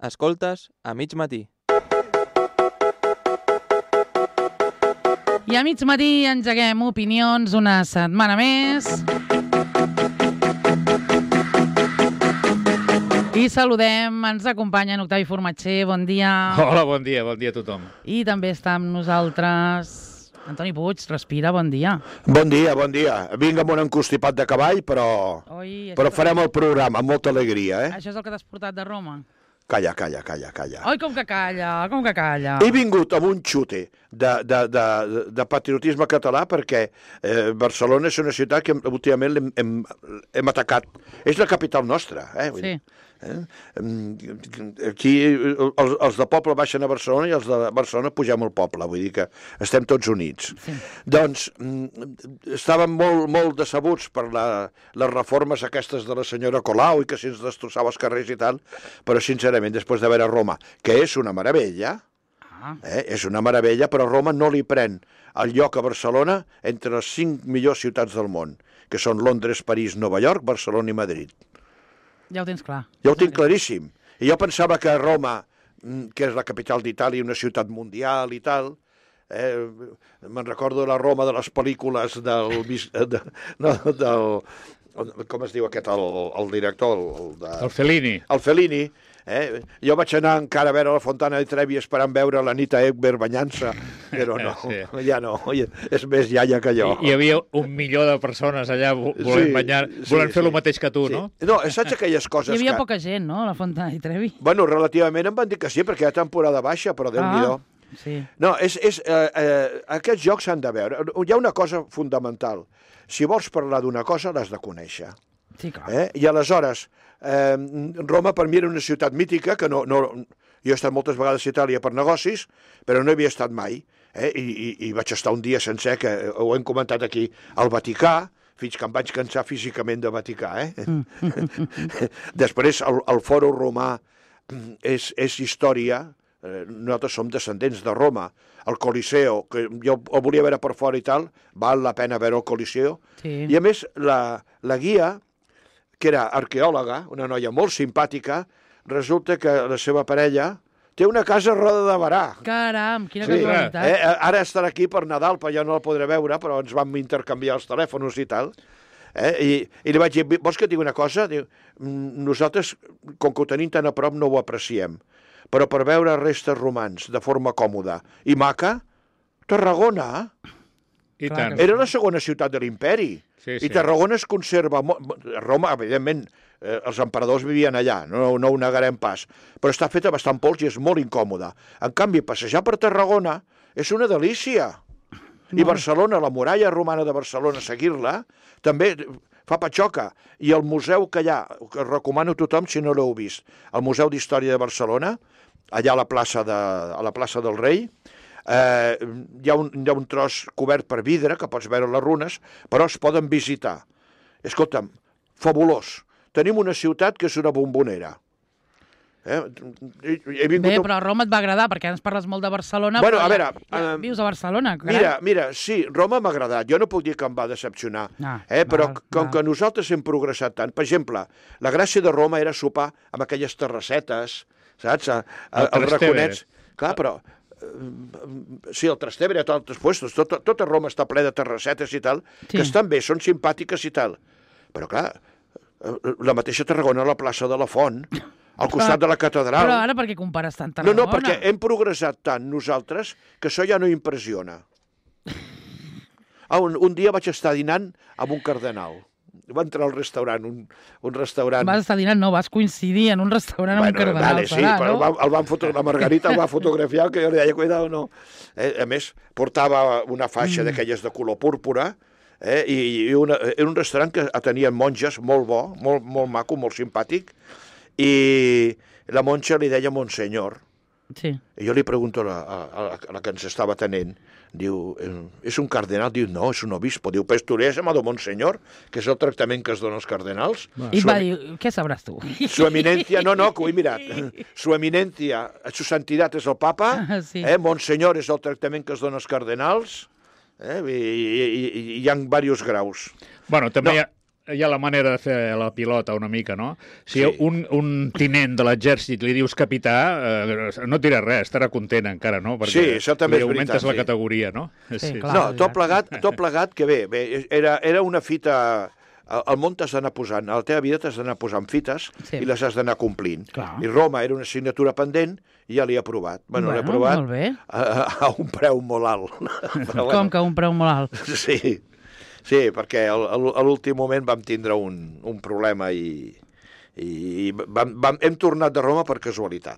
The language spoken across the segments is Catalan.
Escoltes a mig matí. I a mig matí engeguem opinions una setmana més. I saludem, ens acompanya en Octavi Formatger, bon dia. Hola, bon dia a tothom. I també està amb nosaltres Antoni Puig, respira, bon dia. Bon dia, bon dia. Vinc amb un encostipat de cavall, però farem el programa amb molta alegria, Això és el que t'has portat de Roma? Calla. Oi, com que calla. He vingut amb un xute de patriotisme català perquè Barcelona és una ciutat que últimament hem atacat. És la capital nostra, Sí. Aquí els de poble baixen a Barcelona i els de Barcelona pugem al poble, vull dir que estem tots units. Sí. Doncs estàvem molt decebuts per les reformes aquestes de la senyora Colau i que se'ns destrossava els carrers i tal, però sincerament, després de veure Roma, que és una meravella, és una meravella, però Roma no li pren el lloc a Barcelona entre les 5 millors ciutats del món, que són Londres, París, Nova York, Barcelona i Madrid. Ja ho tens clar. Ja ho tinc claríssim. I jo pensava que Roma, que és la capital d'Itàlia, una ciutat mundial i tal, me'n recordo la Roma de les pel·lícules com es diu aquest, el director? El Fellini. El Fellini. Jo vaig anar encara a veure la Fontana di Trevi esperant veure l'Anita Ekberg banyant-se, però no, ja no, és més iaia que jo. Hi havia 1 milió de persones allà volent fer el mateix que tu, no? No, saps aquelles coses que... Hi havia poca gent, no?, a la Fontana di Trevi. Bueno, relativament em van dir que sí, perquè hi ha temporada baixa, però Déu-n'hi-do. Sí. No, aquests jocs s'han de veure. Hi ha una cosa fundamental. Si vols parlar d'una cosa, l'has de conèixer. Sí, clar. I aleshores, Roma per mi era una ciutat mítica, que no, jo he estat moltes vegades a Itàlia per negocis, però no hi havia estat mai. I vaig estar un dia sencer, que ho hem comentat aquí, al Vaticà, fins que em vaig cansar físicament de Vaticà. Després, el Fòrum Romà és història. Nosaltres som descendents de Roma. El Coliseo, que jo el volia veure per fora i tal, val la pena veure el Coliseo. Sí. I a més, la guia, que era arqueòloga, una noia molt simpàtica, resulta que la seva parella té una casa a Roda de Barà. Caram, quina casualitat. Ara estarà aquí per Nadal, però ja no la podré veure, però ens vam intercanviar els telèfons i tal. I li vaig dir, vols que et digui una cosa? Diu, nosaltres, com que ho tenim tan a prop, no ho apreciem. Però per veure restes romans de forma còmoda i maca, Tarragona I tant. era la segona ciutat de l'imperi. Sí. I Tarragona es conserva... Roma, evidentment, els emperadors vivien allà, no ho negarem pas, però està feta bastant pols i és molt incòmoda. En canvi, passejar per Tarragona és una delícia. I Barcelona, la muralla romana de Barcelona, seguir-la, també fa patxoca. I el museu que hi ha, que recomano a tothom si no l'heu vist, el Museu d'Història de Barcelona, allà a la plaça del Rei, hi ha un tros cobert per vidre, que pots veure les runes, però es poden visitar. Escolta'm, fabulós. Tenim una ciutat que és una bombonera. Bé, però Roma et va agradar, perquè ens parles molt de Barcelona, bueno, però a veure, vius a Barcelona. Carai. Mira, sí, Roma m'ha agradat. Jo no puc dir que em va decepcionar. Però com que nosaltres hem progressat tant, per exemple, la gràcia de Roma era sopar amb aquelles terrassetes, saps? Els raconets. Clar, però... Sí, el Trastevere, a altres puestos, tota Roma està ple de terrassetes i tal, que estan bé, són simpàtiques i tal. Però clar, la mateixa Tarragona, a la plaça de la Font, al costat de la catedral... Però ara per què compares tant Tarragona? No, perquè hem progressat tant nosaltres que això ja no impressiona. Un dia vaig estar dinant amb un cardenal. Va entrar al restaurant, un restaurant... Vas estar dinant, no, vas coincidir en un restaurant amb un cardenal. Vale, sí, però la Margarita el va fotografiar, que jo li deia, cuidado, no. A més, portava una faixa d'aquelles de color púrpura, i era un restaurant que atenien monges, molt bo, molt maco, molt simpàtic, i la monja li deia Monsenyor. Sí. I jo li pregunto a la que ens estava atenent, diu, és un cardenal? Diu, no, és un obispo. Diu, pues tu le has llamado Monsenyor, que és el tractament que es dona als cardenals. I va dir, què sabràs tu? Su eminencia, no, que ho he mirat. Su eminencia, su santidad és el papa, Monsenyor és el tractament que es dona als cardenals, i hi ha diversos graus. Bueno, també hi ha la manera de fer la pilota una mica, no? Si Sí. un tinent de l'exèrcit li dius capità, no et dirà res, estarà content encara, no? Perquè Sí, això també és augmentes veritat, la sí. categoria, no? Sí, clar. No, tot plegat que bé, era una fita... Al món t'has d'anar posant, a la teva vida t'has d'anar posant fites Sí. i les has d'anar complint. Clar. I Roma era una assignatura pendent i ja l'he aprovat. Bueno, l'he aprovat molt bé. a un preu molt alt. Però Com que un preu molt alt? Sí, sí, perquè a l'últim moment vam tindre un problema i hem tornat de Roma per casualitat.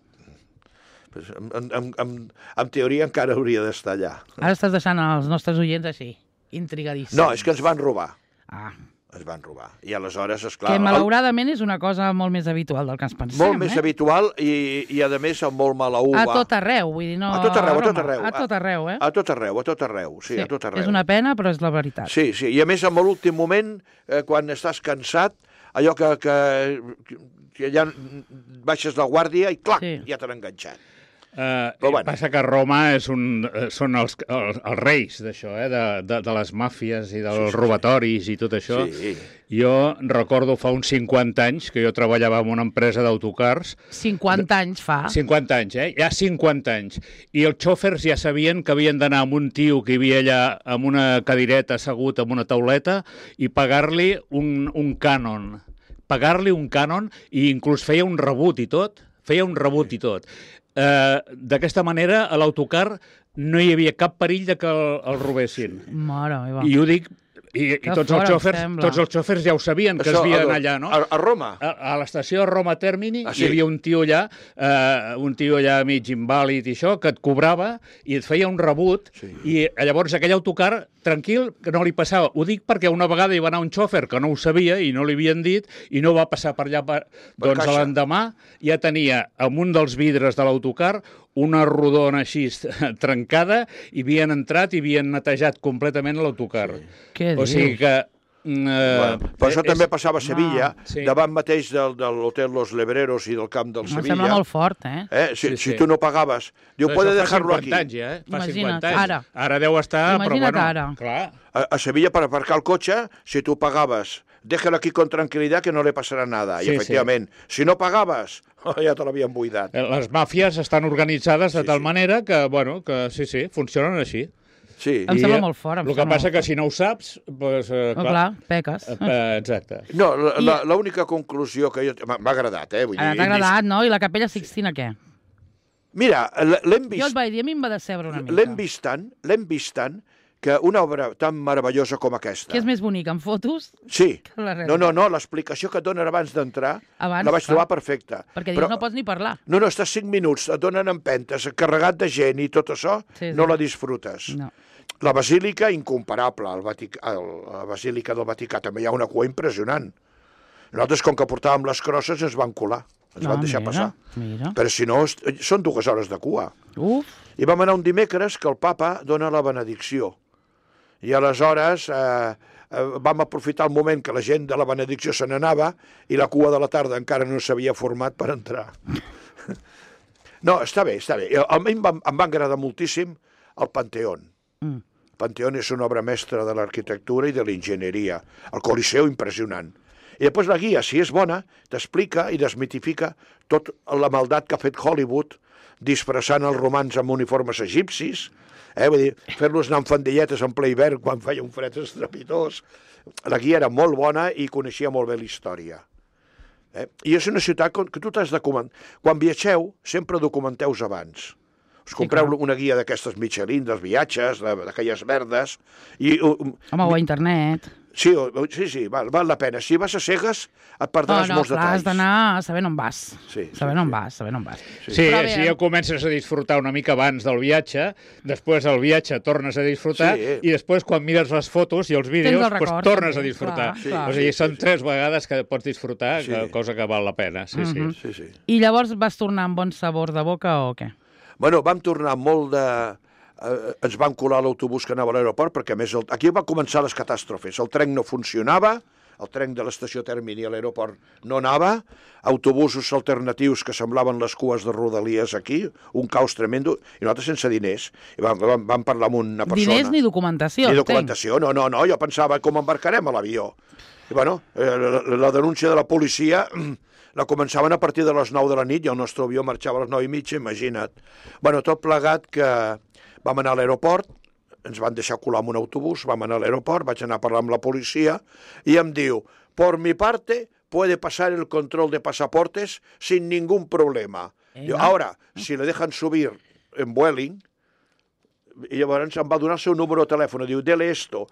En teoria encara hauria d'estar allà. Ara estàs deixant els nostres oients així, intrigadíssims. No, és que ens van robar. Ah, Ens van robar. I aleshores, esclar... que malauradament és una cosa molt més habitual del que ens pensem, Molt més habitual i a més, amb molt mala uva. A tot arreu, vull dir, no... A tot arreu, a tot Roma, arreu. A tot arreu, eh? A tot arreu, sí, a tot arreu. És una pena, però és la veritat. Sí, sí, i a més, en l'últim moment, quan estàs cansat, allò que ja baixes la guàrdia i clac, Sí. ja t'han enganxat. Però bueno. passa que Roma són els reis d'això, de les màfies i dels robatoris i tot això. Sí. Jo recordo fa uns 50 anys que jo treballava en una empresa d'autocars. 50 anys fa. 50 anys, Ja 50 anys. I els xòfers ja sabien que havien d'anar amb un tio que hi havia allà amb una cadireta assegut amb una tauleta i pagar-li un cànon. Pagar-li un cànon i inclús feia un rebut i tot. D'aquesta manera, a l'autocar no hi havia cap perill de que el robessin. Mare meva. I ho dic, i Que tots fort, els em sembla. xòfers ja ho sabien, que es havia d'anar allà, no? A Roma? A l'estació de Roma Termini sí? hi havia un tio allà mig invàlid i això, que et cobrava i et feia un rebut, i llavors aquell autocar, tranquil, que no li passava. Ho dic perquè una vegada hi va anar un xòfer que no ho sabia i no li havien dit i no va passar per allà. Doncs caixa. l'endemà ja tenia amb un dels vidres de l'autocar una rodona així trencada i havien entrat i havien netejat completament l'autocar. Què O sigui dius? que... Bueno, però això també passava a Sevilla, sí. davant mateix de l'hotel Los Lebreros i del camp del Em Sevilla. sembla molt fort, eh? Sí. Si tu no pagaves, diu, Però puede això fa dejarlo 50 aquí. anys, ja, Fa Imagina't, 50 anys. ara. Ara deu estar, Imagina't però bueno, ara. clar. A Sevilla, per aparcar el cotxe, si tu pagaves, déjalo aquí con tranquilidad que no le pasará nada. I Sí, efectivament, si no pagaves, ja te l'havien buidat. Les màfies estan organitzades de tal manera que, bueno, que sí, funcionen així. Sí. Em sembla molt fort. El que passa que si no ho saps, doncs, Clar, peques. exacte. No, l'única conclusió que jo... M'ha agradat, Vull dir, T'ha agradat, no? I la Capella Sixtina, què? Mira, l'hem vist... Jo et vaig dir, a mi em va decebre una mica. L'hem vist tant, que una obra tan meravellosa com aquesta... Què és més bonic, en fotos? Sí. Que la realitat. No, l'explicació que et donen abans d'entrar Abans, la vaig clar. trobar perfecta. Perquè dius, no pots ni parlar. No, estàs 5 minuts, et donen empentes, carregat de gent i tot això, Sí. no la disfrutes. No. La basílica, incomparable. La basílica del Vaticà també hi ha una cua impressionant. Nosaltres, com que portàvem les crosses, ens van colar. Ens van deixar passar. Mira. Però si no, són 2 hores de cua. Uf, I vam anar un dimecres que el papa dona la benedicció. I aleshores vam aprofitar el moment que la gent de la benedicció se n'anava i la cua de la tarda encara no s'havia format per entrar. No, està bé. A mi em va agradar moltíssim el Panteón. El Panteón és una obra mestra de l'arquitectura i de l'enginyeria. El Coliseu, impressionant. I després la guia, si és bona, t'explica i desmitifica tot la maldat que ha fet Hollywood disfressant els romans amb uniformes egipcis, vull dir, fer-los anar amb fandilletes en ple hivern quan feia un fred estrepitós. La guia era molt bona i coneixia molt bé la història. I és una ciutat que tu t'has de documentar. Quan viatgeu, sempre documenteu-vos abans. Us compreu una guia d'aquestes Michelin, dels viatges, d'aquelles verdes. home, o a internet. Sí, val la pena. Si vas a cegues, et perdràs molts clar, detalls. has d'anar sabent on vas. Sí, sabent on vas. Sí, Però bé, si ja comences a disfrutar una mica abans del viatge, després del viatge tornes a disfrutar i després quan mires les fotos i els vídeos el record, tornes també, a disfrutar. clar. O sigui, són 3 vegades que pots disfrutar, cosa que val la pena. Sí. Sí. I llavors vas tornar amb bon sabor de boca o què? Bueno, vam tornar molt de... ens van colar l'autobús que anava a l'aeroport, perquè a més aquí va començar les catàstrofes. El tren no funcionava, el tren de l'estació Termini a l'aeroport no anava, autobusos alternatius que semblaven les cues de Rodalies aquí, un caos tremendo, i nosaltres sense diners. I vam parlar amb una persona... Diners ni documentació, Ni documentació, no, jo pensava com embarcarem a l'avió. I bueno, la denúncia de la policia la començaven a partir de les 9 de la nit i el nostre avió marxava a les 9:30, imagina't. Bueno, tot plegat que vam anar a l'aeroport, ens van deixar colar amb un autobús, vam anar a l'aeroport, vaig anar a parlar amb la policia i em diu, por mi parte puede pasar el control de pasaportes sin ningún problema. Diu, ahora, si le dejan subir en Vueling, i llavors em va donar el seu número de telèfon, diu, dele esto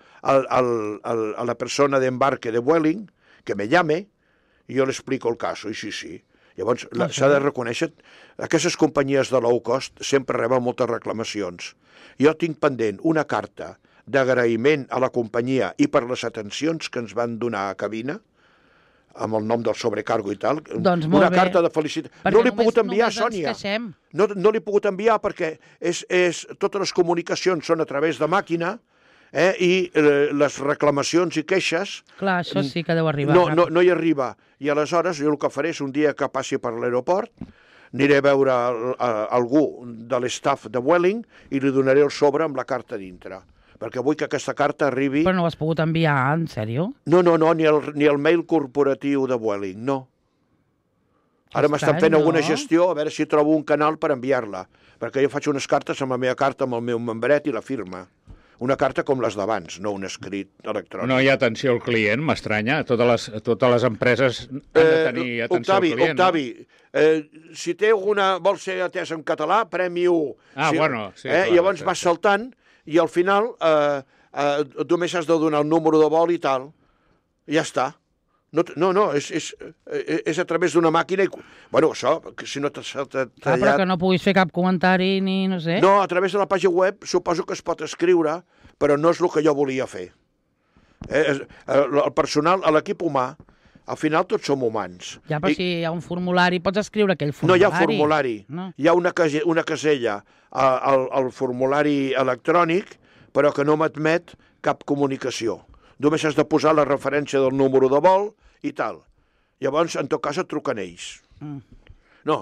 a la persona de embarque de Vueling, que me llame, i jo l'explico el cas, i sí. Llavors, s'ha de reconèixer, aquestes companyies de low cost sempre reben moltes reclamacions. Jo tinc pendent una carta d'agraïment a la companyia i per les atencions que ens van donar a cabina, amb el nom del sobrecargo i tal, doncs una carta de felicitat. No l'he pogut enviar, Sònia. No l'he pogut enviar perquè totes les comunicacions són a través de màquina, i les reclamacions i queixes... Clar, això sí que deu arribar. No hi arriba. I aleshores jo el que faré és un dia que passi per l'aeroport, aniré a veure algú de l'estaf de Vueling i li donaré el sobre amb la carta dintre. Perquè vull que aquesta carta arribi... Però no ho has pogut enviar, en sèrio? No, ni el mail corporatiu de Vueling, no. Ara m'estan fent alguna gestió, a veure si trobo un canal per enviar-la. Perquè jo faig unes cartes amb la meva carta, amb el meu membret i la firma. Una carta com les d'abans, no un escrit electrònic. No hi ha atenció al client, m'estranya. Totes les empreses han de tenir atenció al client. Octavi, si té vol ser atès en català, premi 1. Sí. I llavors vas saltant i al final només has de donar el número de vol i tal. I ja està. No, és a través d'una màquina i... Bueno, això, si no t'ha tallat... Però que no puguis fer cap comentari ni no sé... No, a través de la pàgina web suposo que es pot escriure, però no és el que jo volia fer. El personal, l'equip humà, al final tots som humans. Ja, però si hi ha un formulari, pots escriure aquell formulari. No hi ha formulari. Hi ha una casella al formulari electrònic, però que no m'admet cap comunicació. Només has de posar la referència del número de vol i tal. Llavors, en tot cas, et truquen ells. No.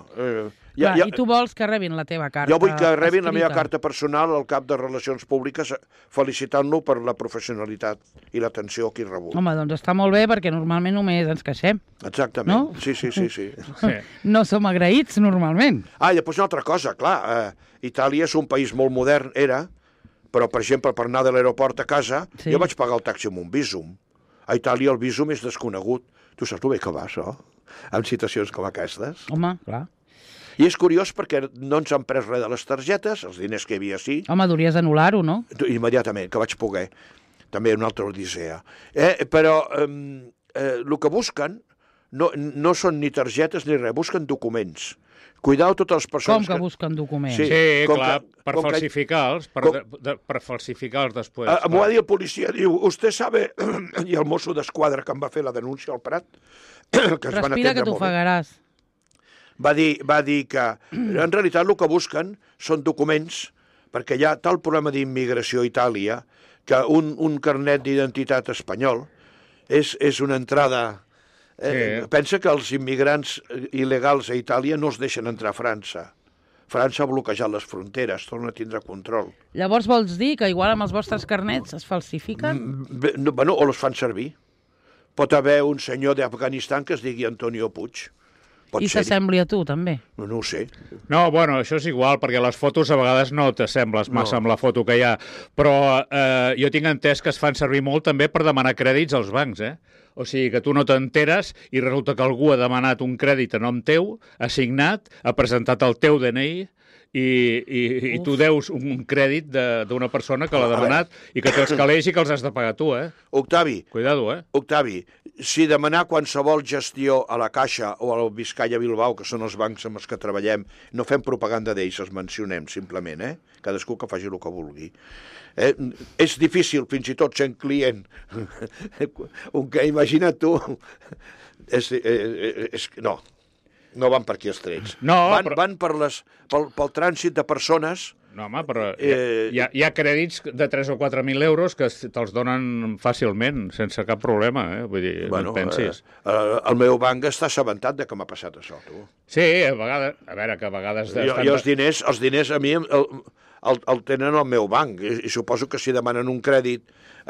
I tu vols que rebin la teva carta? Jo vull que rebin la meva carta personal al cap de Relacions Públiques felicitant-lo per la professionalitat i l'atenció que he rebut. Home, doncs està molt bé perquè normalment només ens queixem. Exactament. No? Sí. No som agraïts normalment. I després una altra cosa, clar, Itàlia és un país molt modern, però, per exemple, per anar de l'aeroport a casa, jo vaig pagar el taxi amb un Bizum. A Itàlia el Bizum és desconegut. Tu saps el bé que va, això? En situacions com aquestes. Home, clar. I és curiós perquè no ens han pres res de les targetes, els diners que hi havia sí. Home, hauries d'anul·lar-ho, no? Immediatament, que vaig poder. També una altra odissea. Però el que busquen no són ni targetes ni res, busquen documents. Cuidao totes les persones... Com que busquen documents? Sí, clar, per falsificar-los, per falsificar-los després. M'ho va dir el policia, diu, «Usted sabe...» I el mosso d'esquadra que em va fer la denúncia al Prat, que ens van Respira que t'ofegaràs. Va dir que, en realitat, el que busquen són documents, perquè hi ha tal problema d'immigració a Itàlia que un carnet d'identitat espanyol és una entrada... Pensa que els immigrants il·legals a Itàlia no es deixen entrar a França. França ha bloquejat les fronteres, torna a tindre control. Llavors vols dir que igual amb els vostres carnets es falsifiquen? Bueno, o els fan servir. Pot haver un senyor d'Afganistan que es digui Antonio Puig. I s'assembli a tu, també? No ho sé. No, bueno, això és igual, perquè les fotos a vegades no t'assembles massa amb la foto que hi ha. Però jo tinc entès que es fan servir molt també per demanar crèdits als bancs, O sigui, que tu no t'enteres i resulta que algú ha demanat un crèdit a nom teu, ha signat, ha presentat el teu DNI i tu deus un crèdit d'una persona que l'ha demanat i que té els calés i que els has de pagar tu, Octavi. Cuidado, Octavi, si demanar qualsevol gestió a la Caixa o al Vizcaya Bilbao, que són els bancs amb els que treballem, no fem propaganda d'ells, els mencionem simplement, Cadascú que faci el que vulgui. És difícil, fins i tot, sent client. Imagina't tu. No van per aquí els trets. No, van pel trànsit de persones No, home, però hi ha crèdits de 3 o 4.000 euros que te'ls donen fàcilment, sense cap problema, Vull dir, no et pensis. El meu banc està assabentat de que m'ha passat això, tu. Sí, a vegades... A veure, que a vegades... Jo els diners a mi el tenen al meu banc i suposo que si demanen un crèdit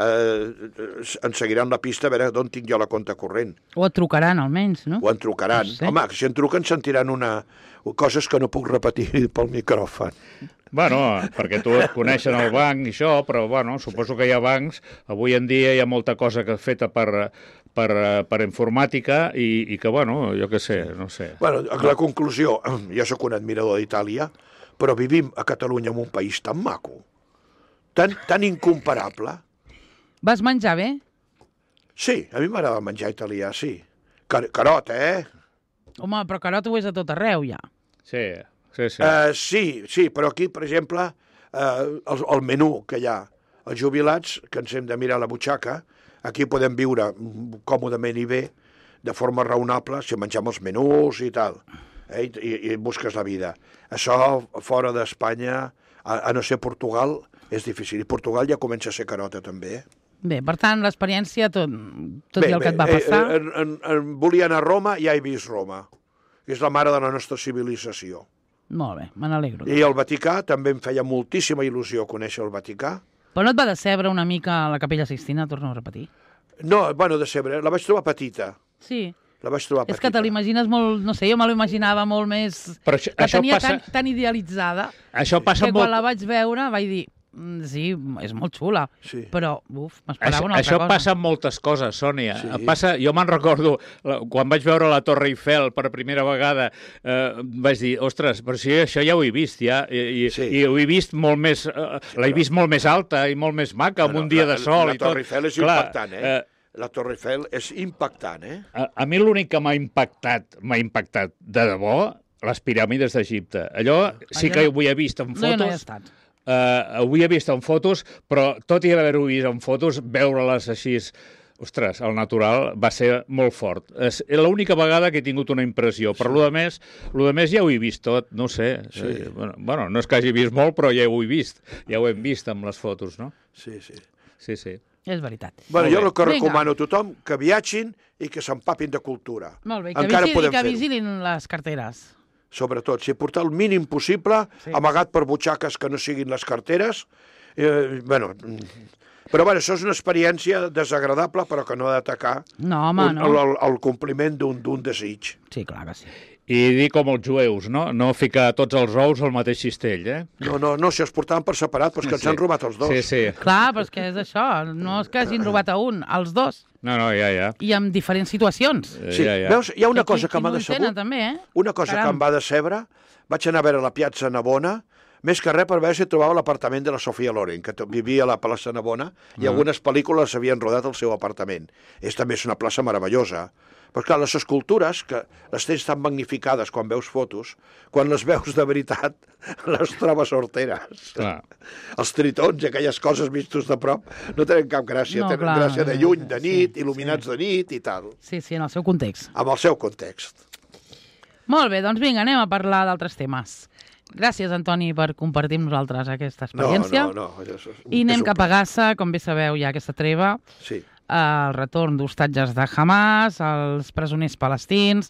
em seguiran la pista a veure d'on tinc jo la compte corrent. O et trucaran, almenys, no? O en trucaran. No sé. Home, si en truquen sentiran coses que no puc repetir pel micròfon. Bueno, perquè tu et coneixen el banc i això, però bueno, suposo que hi ha bancs, avui en dia hi ha molta cosa que feta per informàtica i que, bueno, jo què sé, no sé. Bueno, la conclusió, jo sóc un admirador d'Itàlia, però vivim a Catalunya en un país tan maco, tan incomparable. Vas menjar bé? Sí, a mi m'agrada el menjar italià, sí. Carot, Home, però carot ho és a tot arreu, ja. Sí. Sí, però aquí, per exemple, el menú que hi ha, els jubilats, que ens hem de mirar la butxaca, aquí podem viure còmodament i bé, de forma raonable, si mengem els menús i tal, i busques la vida. Això, fora d'Espanya, a no ser Portugal, és difícil. I Portugal ja comença a ser carota, també, Bé, per tant, l'experiència, tot i el que et va passar... Volia anar a Roma, ja he vist Roma. És la mare de la nostra civilització. Molt bé, me n'alegro. I el Vaticà, també em feia moltíssima il·lusió conèixer el Vaticà. Però no et va decebre una mica la Capella Sixtina, torno a repetir? No, bueno, decebre, la vaig trobar petita. Sí. La vaig trobar petita. És que te l'imagines molt, no sé, jo me l'imaginava molt més... Però la tenia tan idealitzada que quan la vaig veure vaig dir... Sí, és molt xula, sí. Però m'esperava una altra cosa. Això passa amb moltes coses, Sònia. Sí. Jo me'n recordo, quan vaig veure la Torre Eiffel per primera vegada, vaig dir, ostres, però si això ja ho he vist, ja, i ho he vist molt més... l'he vist molt més alta i molt més maca, amb un dia de sol i tot. La Torre Eiffel és impactant, La Torre Eiffel és impactant, A mi l'únic que m'ha impactat de debò, les piràmides d'Egipte. Allò sí que ho havia vist en fotos. No, no hi he estat. Ho havia vist en fotos, però tot i haver-ho vist en fotos, veure-les així, ostres, el natural va ser molt fort. És l'única vegada que he tingut una impressió, però lo de més ja ho he vist tot, no sé. Sí. Bueno, no és que hagi vist molt, però ja ho he vist, ja ho hem vist amb les fotos, no? Sí. És veritat. Bueno, jo el que recomano a tothom, que viatgin i que s'empapin de cultura. Molt bé, que vigilin les carteres. Sobretot, si portar el mínim possible, amagat per butxaques que no siguin les carteres. Però això és una experiència desagradable, però que no ha d'atacar el compliment d'un desig. Sí, clar que sí. I dir com els jueus, no? No ficar tots els ous al mateix cistell, No, si els portaven per separat, però és que ens han robat els dos. Sí. Clar, però és que és això, no és que hagin robat a un, als dos. No, ja. I en diferents situacions. Sí, veus, hi ha una cosa que m'ha decebut. Una cosa que em va decebre, vaig anar a veure la Piazza Navona, més que res per veure si trobava l'apartament de la Sofia Loren, que vivia a la plaça Navona, i algunes pel·lícules s'havien rodat al seu apartament. També és una plaça meravellosa. Però clar, les escultures, que les tens tan magnificades quan veus fotos, quan les veus de veritat, les trobes horteres. Clar. Els tritons i aquelles coses vistos de prop no tenen cap gràcia. Tenen gràcia de lluny, de nit, il·luminats de nit i tal. Sí, en el seu context. Amb el seu context. Molt bé, doncs vinga, anem a parlar d'altres temes. Gràcies, Antoni, per compartir amb nosaltres aquesta experiència. No. I anem cap a Gaza, com bé sabeu, hi ha aquesta treva. Sí. El retorn d'hostatges de Hamas, els presoners palestins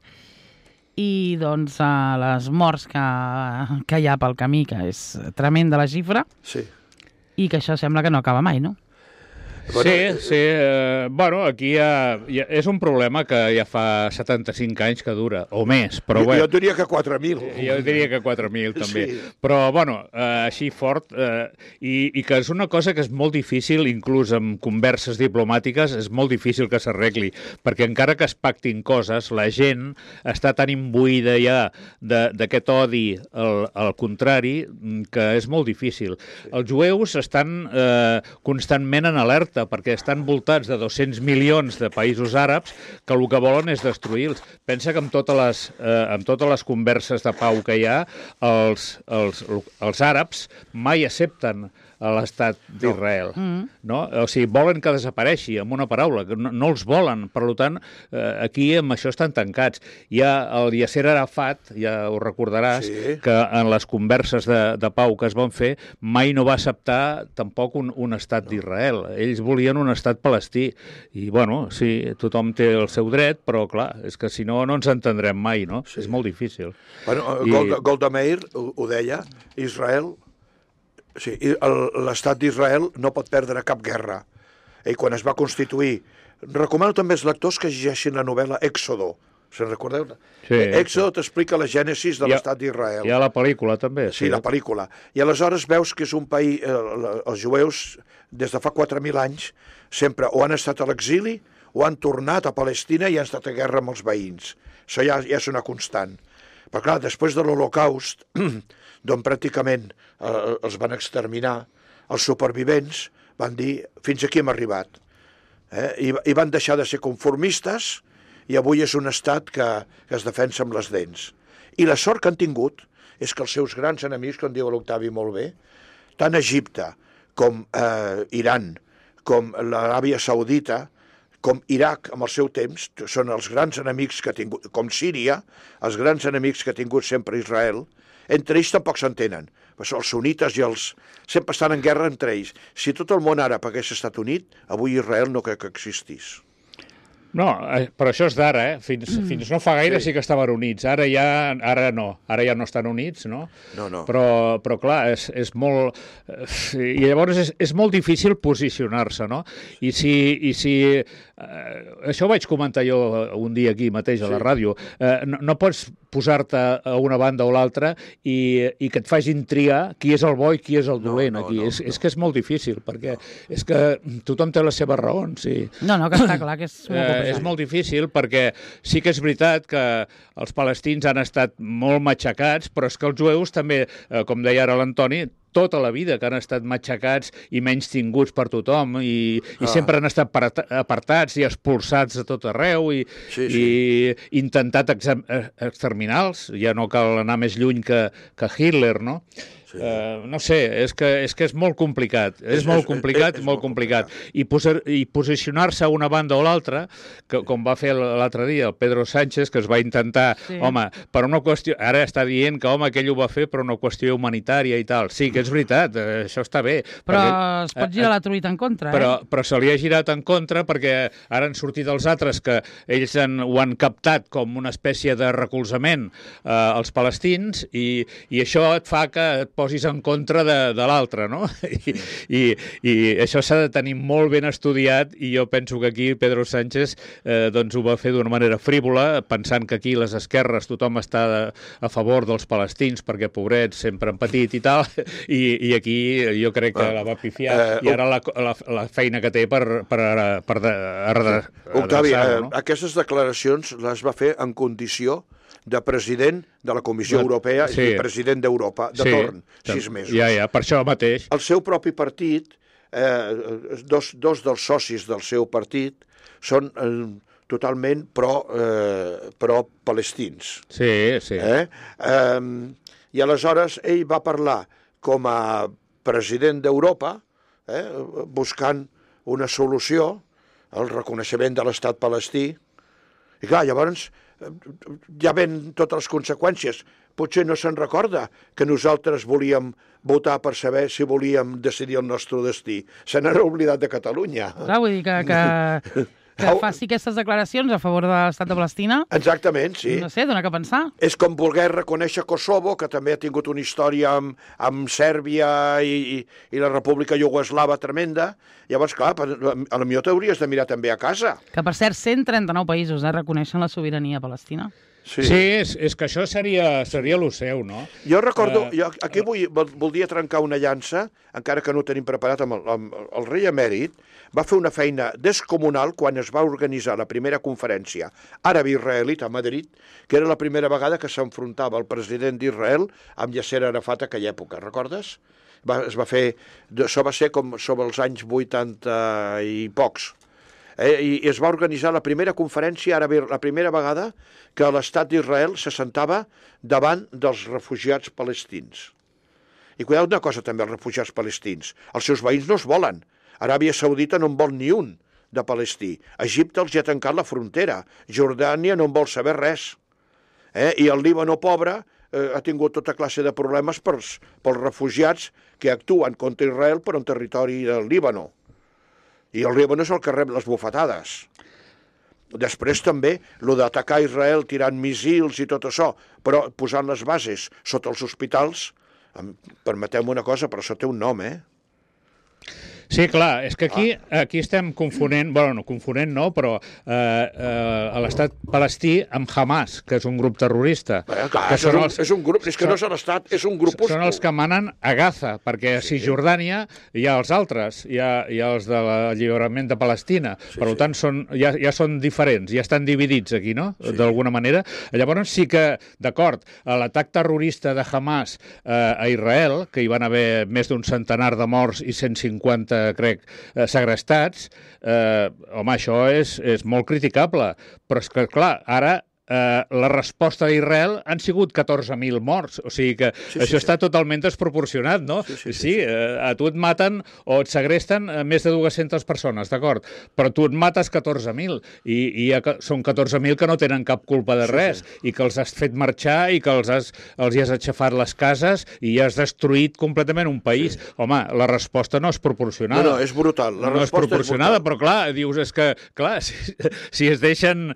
i doncs les morts que hi ha pel camí, que és tremenda la xifra. Sí. I que això sembla que no acaba mai, no? Sí. Bueno, aquí és un problema que ja fa 75 anys que dura, o més, però Jo diria que 4.000. Jo diria que 4.000, també. Sí. Però, bueno, així fort, i que és una cosa que és molt difícil, inclús amb converses diplomàtiques, és molt difícil que s'arregli, perquè encara que es pactin coses, la gent està tan imbuïda ja d'aquest odi al contrari, que és molt difícil. Els jueus estan constantment en alerta, perquè estan voltats de 200 milions de països àrabs que el que volen és destruir-los. Pensa que amb totes les converses de pau que hi ha, els àrabs mai accepten a l'estat d'Israel. No? O sigui, volen que desapareixi, amb una paraula, que no els volen. Per tant, aquí amb això estan tancats. Hi ha el Yasser Arafat, ja ho recordaràs, que en les converses de pau que es van fer mai no va acceptar tampoc un estat d'Israel. Ells volien un estat palestí. I, bueno, sí, tothom té el seu dret, però, clar, és que si no, no ens entendrem mai, no? Sí. És molt difícil. Bueno, Golda Meir ho deia, Israel, sí, l'estat d'Israel no pot perdre cap guerra. I quan es va constituir, recomano també als lectors que llegeixin la novel·la Èxodo. Se'n recordeu? Sí. Èxodo t'explica la gènesis de l'estat d'Israel. Hi ha la pel·lícula, també. Sí, la pel·lícula. I aleshores veus que és un país... Els jueus, des de fa 4.000 anys, sempre o han estat a l'exili o han tornat a Palestina i han estat a guerra amb els veïns. Això ja és una constant. Però, clar, després de l'Holocaust, d'on pràcticament els van exterminar, els supervivents van dir fins aquí hem arribat. I van deixar de ser conformistes i avui és un estat que es defensa amb les dents. I la sort que han tingut és que els seus grans enemics, com diu l'Octavi molt bé, tant Egipte com Iran, com l'Aràbia Saudita, com Iraq, amb el seu temps, són els grans enemics que ha tingut, com Síria, els grans enemics que ha tingut sempre Israel. Entre ells tampoc s'entenen. Els sunnites i els... sempre estan en guerra entre ells. Si tot el món àrab hagués estat unit, avui Israel no crec que existís. No, però això és d'ara, Fins no fa gaire sí que estaven units. Ara ja no estan units, no? No. Però clar, és molt... I llavors és molt difícil posicionar-se, no? I si això ho vaig comentar jo un dia aquí mateix a la ràdio. No pots posar-te a una banda o l'altra i que et facin triar qui és el bo i qui és el dolent aquí. És que és molt difícil, perquè és que tothom té les seves raons. No, que està clar que és molt complicat. És molt difícil perquè sí que és veritat que els palestins han estat molt matxacats, però és que els jueus també, com deia ara l'Antoni, tota la vida que han estat matxacats i menys tinguts per tothom i sempre han estat apartats i expulsats de tot arreu i intentat exterminar-los. Ja no cal anar més lluny que Hitler, no? No sé, és que és molt complicat. És molt complicat. I posicionar-se a una banda o l'altra, com va fer l'altre dia el Pedro Sánchez, que es va intentar, home, per una qüestió... Ara està dient que, home, aquell ho va fer per una qüestió humanitària i tal. Sí, que és veritat, això està bé. Però es pot girar la truita en contra, Però se li ha girat en contra perquè ara han sortit els altres que ells ho han captat com una espècie de recolzament als palestins i això et fa que et posis en contra de l'altre, no? I això s'ha de tenir molt ben estudiat i jo penso que aquí Pedro Sánchez doncs ho va fer d'una manera frívola, pensant que aquí les esquerres tothom està a favor dels palestins perquè pobrets sempre han patit i tal, i aquí jo crec que la va pifiar i ara la feina que té per Octavi, aquestes declaracions les va fer en condició de president de la Comissió Europea i president d'Europa, de torn, 6 mesos. Ja, per això mateix. El seu propi partit, dos dels socis del seu partit, són totalment pro-palestins. Sí. I aleshores ell va parlar com a president d'Europa, buscant una solució al reconeixement de l'estat palestí. I clar, llavors ja ven totes les conseqüències. Potser no se'n recorda que nosaltres volíem votar per saber si volíem decidir el nostre destí. Se n'ha oblidat de Catalunya. Clar, vull dir que faci aquestes declaracions a favor de l'estat de Palestina. Exactament, sí. No sé, dona que pensar. És com voler reconèixer Kosovo, que també ha tingut una història amb Sèrbia i la República Iugoslava tremenda. Llavors, clar, potser t'hauries de mirar també a casa. Que, per cert, 139 països reconeixen la sobirania palestina. Sí, és que això seria el seu, no? Jo recordo, aquí voldria trencar una llança, encara que no ho tenim preparat amb el rei emèrit, va fer una feina descomunal quan es va organitzar la primera conferència àrab-israelita a Madrid, que era la primera vegada que s'enfrontava el president d'Israel amb Yasser Arafat a aquella època, recordes? Això va ser com sobre els anys 80 i pocs. I es va organitzar la primera conferència àrab, la primera vegada que l'estat d'Israel se sentava davant dels refugiats palestins. I cuidado una cosa també, els refugiats palestins. Els seus veïns no es volen. Aràbia Saudita no en vol ni un de palestí. Egipte els ja ha tancat la frontera. Jordània no en vol saber res. I el Líbano pobre ha tingut tota classe de problemes pels refugiats que actuen contra Israel per un territori del Líbano. I el Líbano és el que rep les bufetades. Després també, el d'atacar Israel tirant missils i tot això, però posant les bases sota els hospitals, permeteu-me una cosa, però això té un nom, Sí, clar, és que aquí estem confonent, bueno, no confonent no, però l'estat palestí amb Hamas, que és un grup terrorista. Clar, és un grup, és que no és l'estat, és un grupúscul. Són els que manen a Gaza, perquè a Cisjordània hi ha els altres, hi ha els de l'alliberament de Palestina, per tant ja són diferents, ja estan dividits aquí, no?, d'alguna manera. Llavors sí que, d'acord, l'atac terrorista de Hamas a Israel, que hi van haver més d'un centenar de morts i 150 crec, segrestats, home, això és molt criticable. Però és que, clar, ara la resposta d'Israel han sigut 14.000 morts. O sigui que això està totalment desproporcionat, no? Sí, a tu et maten o et segresten més de 200 persones, d'acord? Però tu et mates 14.000 i són 14.000 que no tenen cap culpa de res i que els has fet marxar i que els hi has aixafat les cases i has destruït completament un país. Home, la resposta no és proporcionada. No, és brutal. No és proporcionada, però clar, dius, és que, clar, si es deixen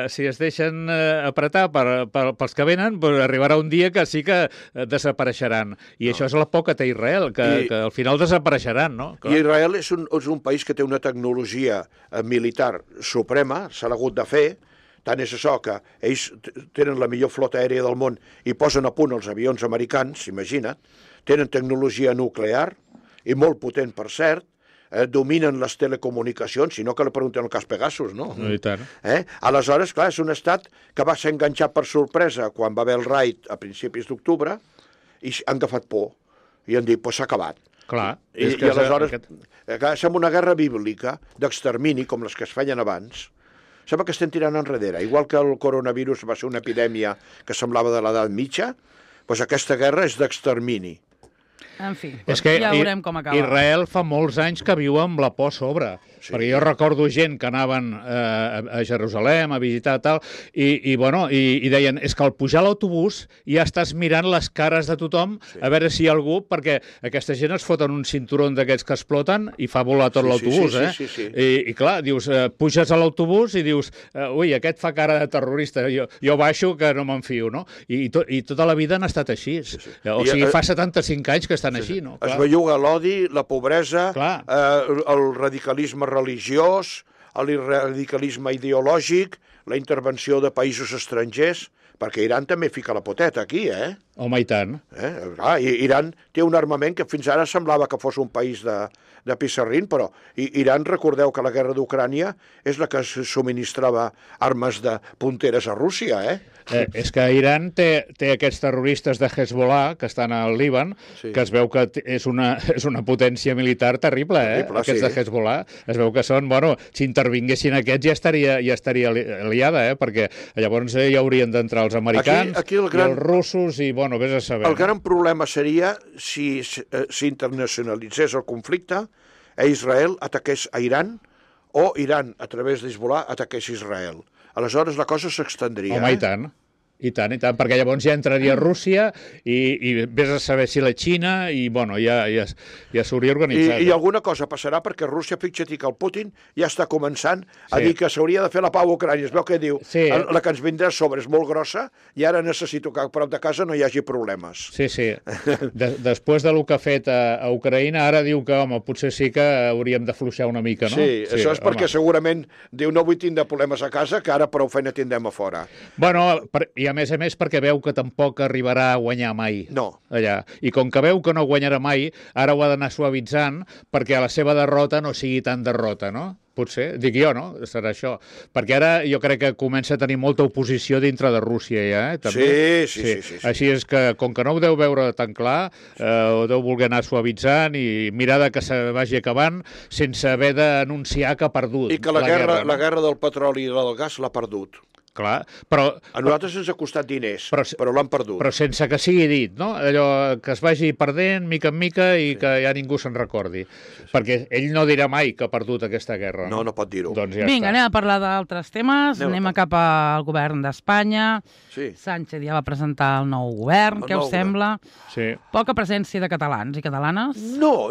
apretar pels que venen, arribarà un dia que sí que desapareixeran. I això és la por que té Israel, que al final desapareixeran, no? I Israel és un país que té una tecnologia militar suprema, s'ha hagut de fer, tant és això que ells tenen la millor flota aèria del món i posen a punt els avions americans, imagina't, tenen tecnologia nuclear, i molt potent, per cert, dominen les telecomunicacions, si no que li pregunten el cas Pegasus, no? I tant. Aleshores, clar, és un estat que va ser enganxat per sorpresa quan va haver el raid a principis d'octubre i han agafat por i han dit, doncs s'ha acabat. Clar. I aleshores, sembla una guerra bíblica d'extermini, com les que es feien abans. Sembla que estem tirant enrere. Igual que el coronavirus va ser una epidèmia que semblava de l'edat mitja, doncs aquesta guerra és d'extermini. En fi, és que ja veurem com acaba. Israel fa molts anys que viu amb la por a sobre. Perquè jo recordo gent que anaven a Jerusalem a visitar tal, i deien, és que al pujar a l'autobús ja estàs mirant les cares de tothom a veure si hi ha algú, perquè aquesta gent es foten un cinturó d'aquests que exploten i fa volar tot l'autobús, I clar, dius, puges a l'autobús i dius, ui, aquest fa cara de terrorista, jo baixo que no m'enfio, no? I tota la vida han estat així. O sigui, fa 75 anys que estan així, no? Es belluga l'odi, la pobresa, el radicalisme religiós, el radicalisme ideològic, la intervenció de països estrangers, perquè Iran també fica la poteta aquí, Home, i tant. Iran té un armament que fins ara semblava que fos un país de pissarrín, però Iran, recordeu que la guerra d'Ucrània és la que subministrava armes de punteres a Rússia, És que Iran té aquests terroristes de Hezbollah, que estan al Líban, que es veu que és una potència militar terrible, aquests de Hezbollah. Es veu que són, si intervinguessin aquests ja estaria liada, perquè llavors ja haurien d'entrar els americans i els russos i, vés a saber. El gran problema seria si s'internacionalitzés el conflicte, Israel ataqués a Iran o Iran, a través d'Hezbollah, ataqués Israel. Aleshores la cosa s'extendria. Home, i tant, perquè llavors ja entraria Rússia i vés a saber si la Xina i, ja s'hauria organitzat. I alguna cosa passarà perquè Rússia, fixa't que el Putin ja està començant a dir que s'hauria de fer la pau a Ucrània. Es veu que diu, la que ens vindrà a sobre és molt grossa i ara necessito que a prop de casa no hi hagi problemes. Sí. Després de lo que ha fet a Ucraïna, ara diu que, potser sí que hauríem d'afluixar una mica, no? Sí, això és perquè segurament diu, no vull tindre problemes a casa, que ara prou feina tindrem a fora. I a més perquè veu que tampoc arribarà a guanyar mai. No. Allà. I com que veu que no guanyarà mai, ara ho ha d'anar suavitzant perquè a la seva derrota no sigui tan derrota, no? Potser, dic jo, no? Serà això. Perquè ara jo crec que comença a tenir molta oposició dintre de Rússia, ja, també. Sí. Així és que, com que no ho deu veure tan clar, ho deu voler anar suavitzant i mirar que se vagi acabant sense haver d'anunciar que ha perdut la guerra del petroli i del gas l'ha perdut. clar. Però A nosaltres ens ha costat diners, però l'han perdut. Però sense que sigui dit, no? Allò que es vagi perdent mica en mica i que ja ningú se'n recordi. Perquè ell no dirà mai que ha perdut aquesta guerra. No pot dir-ho. Doncs ja Vinga, està. anem a parlar d'altres temes. Anem cap al govern d'Espanya. Sí. Sánchez ja va presentar el nou govern. Què us sembla? Sí. Poca presència de catalans i catalanes? No.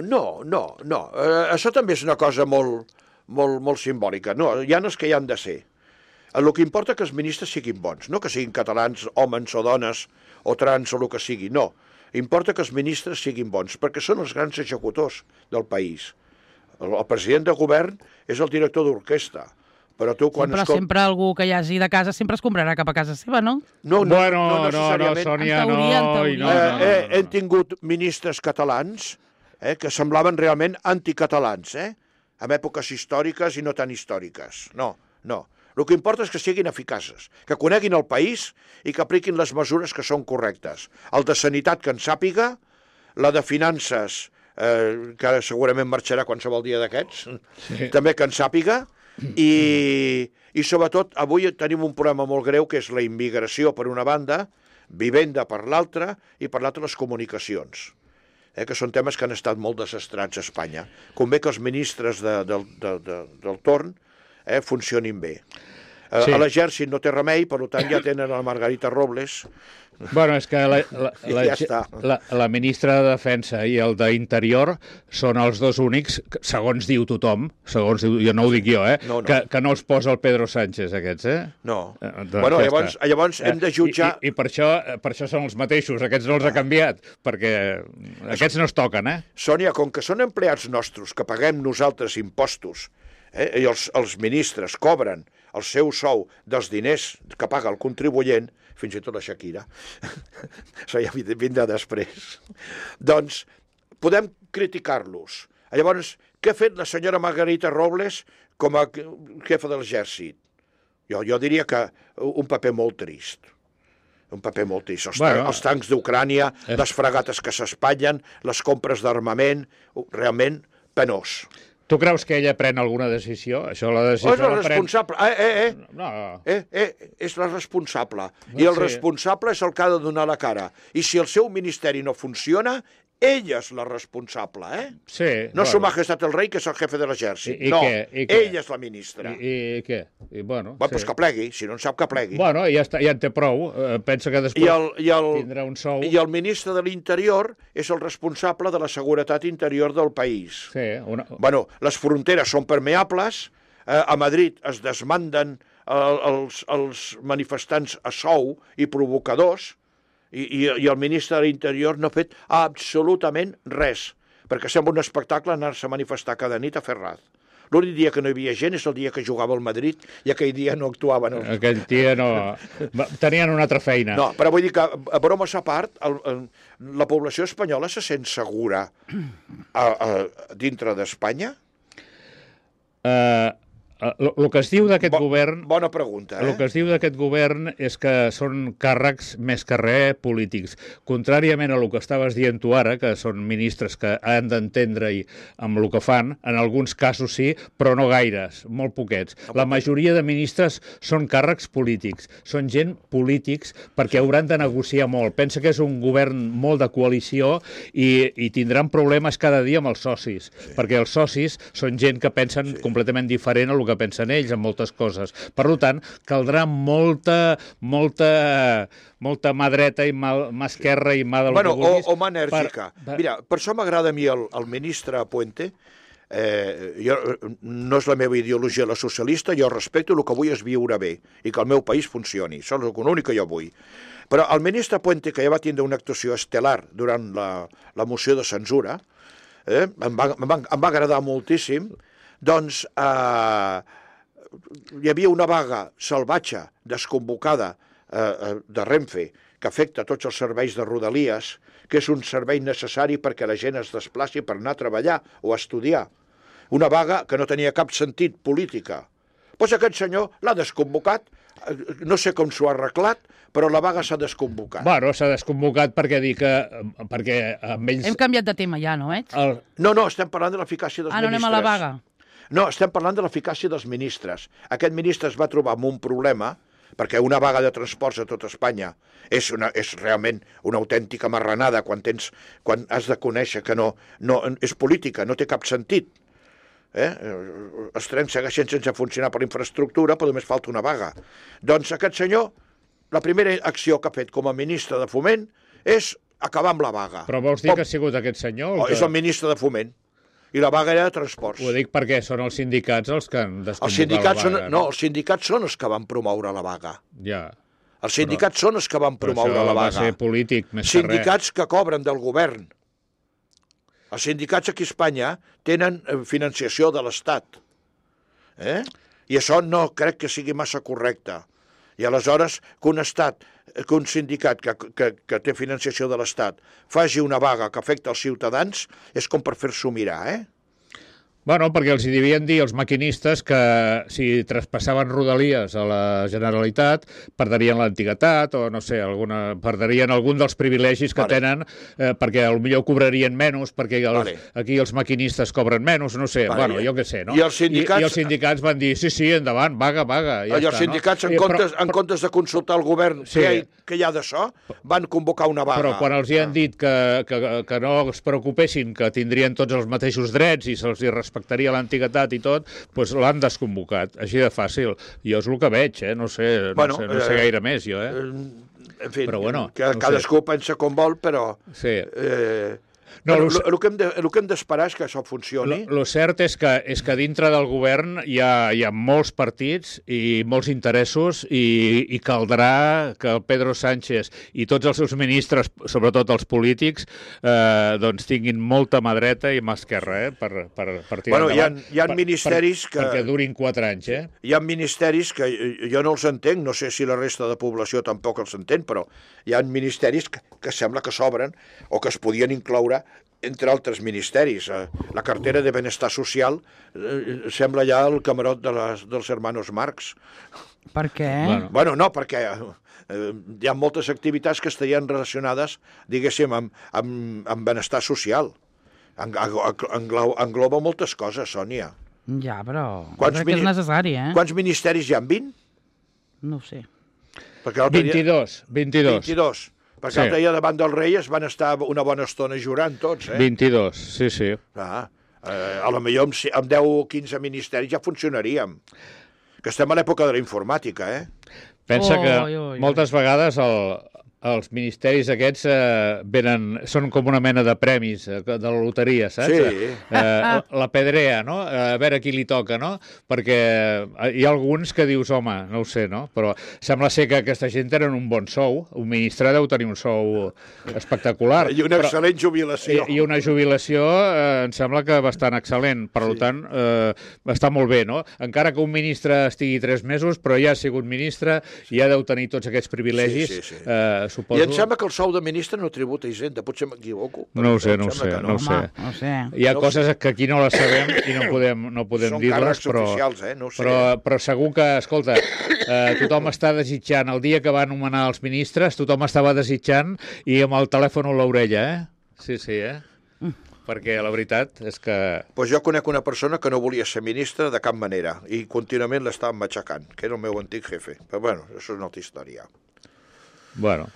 Això també és una cosa molt simbòlica. No, ja no és que hi han de ser. El que importa que els ministres siguin bons, no que siguin catalans, homes o dones, o trans o el que sigui, no. Importa que els ministres siguin bons, perquè són els grans executors del país. El president de govern és el director d'orquestra, però tu quan... Sempre algú que hi hagi de casa sempre es comprarà cap a casa seva, no? No necessàriament. En Sònia, teoria. Hem tingut ministres catalans que semblaven realment anticatalans, en èpoques històriques i no tan històriques. No. El que importa és que siguin eficaces, que coneguin el país i que apliquin les mesures que són correctes. El de sanitat que en sàpiga, la de finances, que segurament marxarà qualsevol dia d'aquests, també que en sàpiga, i sobretot avui tenim un problema molt greu que és la immigració per una banda, vivenda per l'altra i per l'altra les comunicacions, que són temes que han estat molt desastrats a Espanya. Convé que els ministres del torn funcionin bé. Sí. A l'exèrcit no té remei, per tant ja tenen la Margarita Robles. Bueno, és que Ja està. la ministra de Defensa i el d'Interior són els dos únics, segons diu tothom, jo no ho dic jo, No. que no els posa el Pedro Sánchez, aquests, No. Doncs Bueno, ja llavors hem de jutjar... I per això són els mateixos, aquests no els ha canviat, perquè aquests no es toquen, Sònia, com que són empleats nostres, que paguem nosaltres impostos, i els ministres cobren el seu sou dels diners que paga el contribuent, fins i tot la Shakira, això ja vindrà després, doncs podem criticar-los. Llavors, què ha fet la senyora Margarita Robles com a jefa de l'exèrcit? Jo diria que un paper molt trist. Un paper molt trist. Els tancs d'Ucrània, les fregates que s'espatllen, les compres d'armament, realment penós. Tu creus que ella pren alguna decisió? Això la decisió és la responsable. No. És la responsable. I el responsable és el que ha de donar la cara. I si el seu ministeri no funciona, ella és la responsable, Sí. No Su Majestat el Rei, que és el jefe de l'exèrcit. No, ella és la ministra. I què? Doncs que plegui, si no en sap que plegui. Bueno, ja en té prou. Pensa que després tindrà un sou. I el ministre de l'Interior és el responsable de la seguretat interior del país. Sí. Les fronteres són permeables, a Madrid es desmanden els manifestants a sou i provocadors, i el ministre de l'Interior no ha fet absolutament res, perquè sembla un espectacle anar-se a manifestar cada nit a Ferraz. L'únic dia que no hi havia gent és el dia que jugava al Madrid i aquell dia no actuaven. Aquell dia no... Tenien una altra feina. No, però vull dir que, a bromes a part, la població espanyola se sent segura dintre d'Espanya? El que es diu d'aquest govern... Bona pregunta, El que es diu d'aquest govern és que són càrrecs més que res polítics. Contràriament a el que estaves dient tu ara, que són ministres que han d'entendre-hi amb el que fan, en alguns casos sí, però no gaires, molt poquets. La majoria de ministres són càrrecs polítics, són gent polítics perquè hauran de negociar molt. Pensa que és un govern molt de coalició i tindran problemes cada dia amb els socis, perquè els socis són gent que pensen completament diferent a el que pensen ells en moltes coses. Per tant, caldrà molta mà dreta i mà esquerra i mà del que vulguis. O mà enèrgica. Mira, per això m'agrada a mi el ministre Puente. No és la meva ideologia la socialista, jo respecto el que vull és viure bé i que el meu país funcioni. Això és l'únic que jo vull. Però el ministre Puente, que ja va tindre una actuació estel·lar durant la moció de censura, em va agradar moltíssim. Doncs hi havia una vaga salvatge, desconvocada de Renfe, que afecta tots els serveis de Rodalies, que és un servei necessari perquè la gent es desplaci per anar a treballar o a estudiar. Una vaga que no tenia cap sentit política. Doncs aquest senyor l'ha desconvocat, no sé com s'ho ha arreglat, però la vaga s'ha desconvocat. Bueno, s'ha desconvocat perquè amb ells... Hem canviat de tema ja, no, No, estem parlant de l'eficàcia dels ministres. No anem a la vaga. No, estem parlant de l'eficàcia dels ministres. Aquest ministre es va trobar amb un problema perquè una vaga de transports a tot Espanya és realment una autèntica marranada quan has de conèixer que no és política, no té cap sentit. Els trens segueixen sense funcionar per infraestructura, però només falta una vaga. Doncs aquest senyor, la primera acció que ha fet com a ministre de Foment és acabar amb la vaga. Però vols dir que ha sigut aquest senyor? És el ministre de Foment. I la vaga era de transports. Ho dic perquè són els sindicats els que han desconvocat la vaga. No, els sindicats són els que van promoure la vaga. Ja. Els sindicats són els que van promoure la vaga. Però això va ser polític, més que res. Sindicats que cobren del govern. Els sindicats aquí a Espanya tenen financiació de l'Estat. I això no crec que sigui massa correcte. I aleshores que un sindicat que té financiació de l'Estat faci una vaga que afecta els ciutadans és com per fer-s'ho mirar, Bueno, perquè els hi devien dir els maquinistes que si traspassaven rodalies a la Generalitat perdrien l'antiguitat o, no sé, perdrien algun dels privilegis que tenen perquè potser cobrarien menys, perquè aquí els maquinistes cobren menys, no sé, bueno, jo què sé, no? I els sindicats van dir, sí, endavant, vaga, ja està, els sindicats, en comptes de consultar el govern què hi ha d'això, van convocar una vaga. Però quan els hi han dit que no es preocupessin, que tindrien tots els mateixos drets i se'ls hi respectaria l'antiguitat i tot, doncs l'han desconvocat, així de fàcil. Jo és el que veig, no sé gaire més, jo, En fi, però bueno, cadascú pensa com vol, però... Sí. El que hem d'esperar és que això funcioni. Lo cert és que dintre del govern hi ha molts partits i molts interessos i caldrà que el Pedro Sánchez i tots els seus ministres, sobretot els polítics, doncs tinguin molta mà dreta i mà esquerra per tirar endavant. Hi ha ministeris que... Perquè durin 4 anys, Hi ha ministeris que jo no els entenc, no sé si la resta de població tampoc els entén, però hi ha ministeris que sembla que s'obren o que es podien incloure entre altres ministeris. La cartera de benestar social sembla ja el camarot dels hermanos Marx. Per què? Bueno, no, perquè hi ha moltes activitats que estarien relacionades, diguéssim, amb benestar social. Engloba moltes coses, Sònia. Ja, però crec que és necessari, Quants ministeris hi ha? 20? No ho sé. 22. Perquè l'altre dia davant del rei es van estar una bona estona jurant tots, 22, sí. A lo millor amb 10 o 15 ministeris ja funcionaríem. Que estem a l'època de la informàtica, Pensa que moltes vegades els ministeris aquests són com una mena de premis de la loteria, saps? Sí. La pedrea, no? A veure qui li toca, no? Perquè hi ha alguns que dius, home, no ho sé, no? Però sembla ser que aquesta gent tenen un bon sou. Un ministre deu tenir un sou espectacular. I una excel·lent jubilació. I una jubilació em sembla que bastant excel·lent. Per tant, està molt bé, no? Encara que un ministre estigui 3 mesos, però ja ha sigut ministre, ja deu tenir tots aquests privilegis, suposo. I em sembla que el sou de ministre no tributa Hisenda, potser m'equivoco. No ho sé. Hi ha coses que aquí no les sabem i no podem dir-les, són càrrecs oficials, no ho sé. Però segur que, escolta, tothom està desitjant, el dia que va anomenar els ministres, tothom estava desitjant i amb el telèfon a l'orella, Sí, perquè la veritat és que... Pues jo conec una persona que no volia ser ministre de cap manera i contínuament l'estava matxacant, que era el meu antic jefe. Però bueno, això és una altra història. Bueno,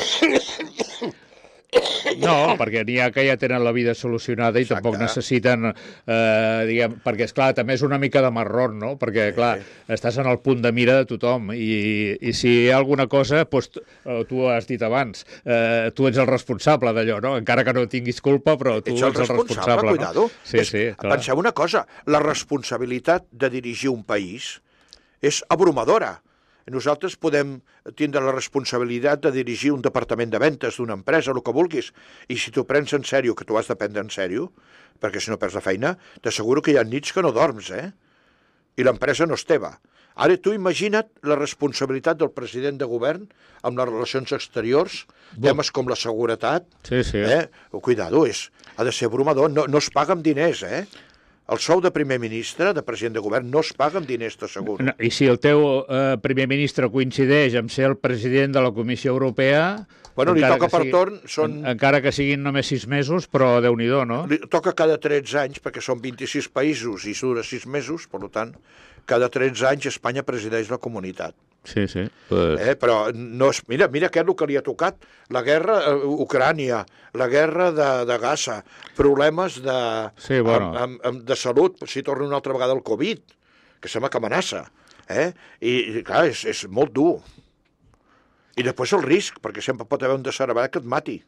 no, perquè n'hi ha que ja tenen la vida solucionada i tampoc necessiten, perquè, esclar, també és una mica de marrón, no? Perquè, clar, estàs en el punt de mira de tothom i si hi ha alguna cosa, doncs, tu ho has dit abans, tu ets el responsable d'allò, no? Encara que no tinguis culpa, però tu ets el responsable, cuidado. No? Sí, clar. Penseu una cosa, la responsabilitat de dirigir un país és abrumadora. Nosaltres podem tindre la responsabilitat de dirigir un departament de ventes d'una empresa, el que vulguis, i si t'ho prens en sèrio, que t'ho has de prendre en sèrio, perquè si no perds la feina, t'asseguro que hi ha nits que no dorms, I l'empresa no és teva. Ara tu imagina't la responsabilitat del president de govern amb les relacions exteriors, temes com la seguretat. Sí. Cuidado, ha de ser abrumador, no es paga amb diners, El sou de primer ministre, de president de govern, no es paga amb diners, t'asseguro. I si el teu primer ministre coincideix amb ser el president de la Comissió Europea... Bueno, li toca per torn... Encara que siguin només 6 mesos, però Déu-n'hi-do, no? Li toca cada 13 anys, perquè són 26 països i dura 6 mesos, per tant, cada 13 anys Espanya presideix la comunitat. Sí, sí. Pues... Però no és... Mira què és el que li ha tocat. La guerra a Ucrània, la guerra de Gaza, problemes de, Sí, bueno. de salut, si torna una altra vegada el Covid, que sembla que amenaça. I clar, és molt dur. I després el risc, perquè sempre pot haver un descerebrat que et mati.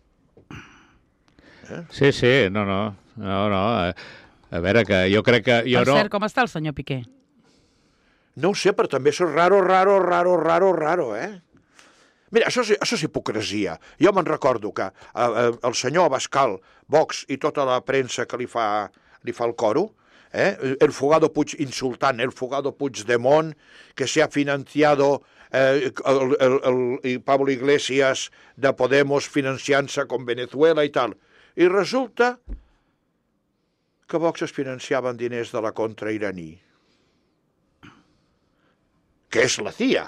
Sí, no. A veure, que jo crec que... Per cert, com està el senyor Piqué? No ho sé, però també això és raro, Mira, això és hipocresia. Jo me'n recordo que el senyor Abascal, Vox i tota la premsa que li fa el coro, el fugado insultant, el fugado Puigdemont, que se ha financiado Pablo Iglesias de Podemos financiant-se con Venezuela i tal. I resulta que Vox es financiava amb diners de la contra iraní, que és la CIA.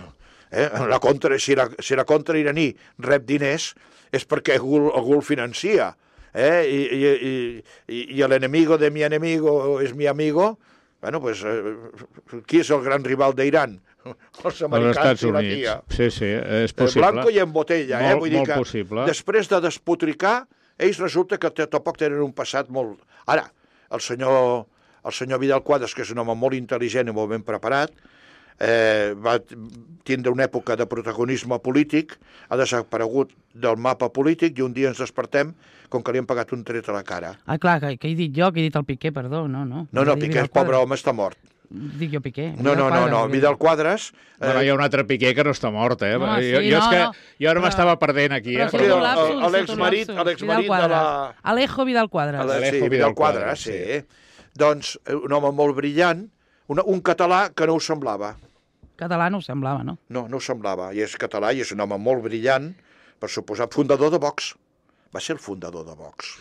Si la contra iraní rep diners és perquè algú el financia. I l'enemigo de mi enemigo és mi amigo. Bueno, pues, qui és el gran rival d'Iran? Els americans i la CIA. Sí, és possible. Blanco i en botella. Molt possible. Després de despotricar, ells resulta que tampoc tenen un passat molt... Ara, el senyor Vidal Quadras, que és un home molt intel·ligent i molt ben preparat, va tindre una època de protagonisme polític, ha desaparegut del mapa polític i un dia ens despertem com que li han pagat un tret a la cara. Ah, clar, que he dit jo, que he dit el Piqué, perdó, no. No, Piqué, el pobre home, està mort. Dic jo Piqué. No, Vidal Quadras... Bueno, hi ha un altre Piqué que no està mort, Jo ara m'estava perdent aquí, L'exmarit de la... Alejo Vidal Quadras. Sí, Vidal Quadras, sí. Doncs un home molt brillant, un català que no ho semblava. Català no ho semblava, no? No ho semblava. I és català i és un home molt brillant, per suposar, fundador de Vox. Va ser el fundador de Vox.